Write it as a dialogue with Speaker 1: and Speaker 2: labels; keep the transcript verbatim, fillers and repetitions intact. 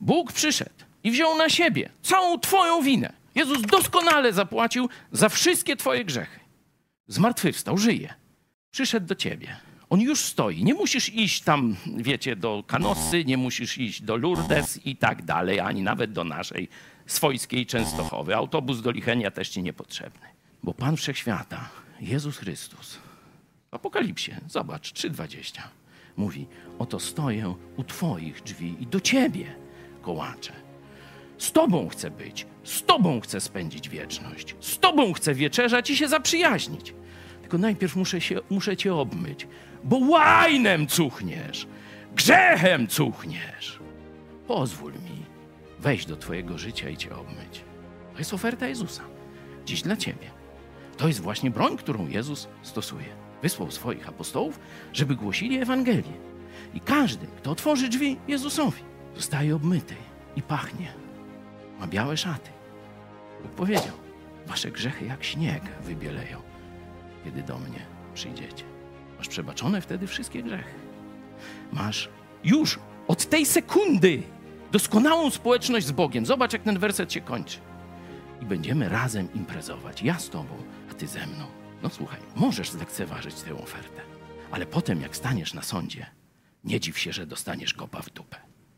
Speaker 1: Bóg przyszedł i wziął na siebie całą twoją winę. Jezus doskonale zapłacił za wszystkie twoje grzechy. Zmartwychwstał, żyje. Przyszedł do ciebie. On już stoi. Nie musisz iść tam, wiecie, do Canossy, nie musisz iść do Lourdes i tak dalej, ani nawet do naszej swojskiej Częstochowy. Autobus do Lichenia też ci niepotrzebny. Bo Pan Wszechświata, Jezus Chrystus, w Apokalipsie, zobacz, trzy dwadzieścia, mówi: oto stoję u twoich drzwi i do ciebie kołaczę. Z tobą chcę być, z tobą chcę spędzić wieczność, z tobą chcę wieczerzać i się zaprzyjaźnić. Tylko najpierw muszę, się, muszę cię obmyć, bo łajnem cuchniesz, grzechem cuchniesz. Pozwól mi wejść do twojego życia i cię obmyć. To jest oferta Jezusa. Dziś dla ciebie. To jest właśnie broń, którą Jezus stosuje. Wysłał swoich apostołów, żeby głosili Ewangelię. I każdy, kto otworzy drzwi Jezusowi, zostaje obmyty i pachnie. Ma białe szaty. Bóg powiedział: wasze grzechy jak śnieg wybieleją, kiedy do mnie przyjdziecie. Masz przebaczone wtedy wszystkie grzechy. Masz już od tej sekundy doskonałą społeczność z Bogiem. Zobacz, jak ten werset się kończy. I będziemy razem imprezować. Ja z tobą, a ty ze mną. No słuchaj, możesz zlekceważyć tę ofertę, ale potem jak staniesz na sądzie, nie dziw się, że dostaniesz kopa w dupę.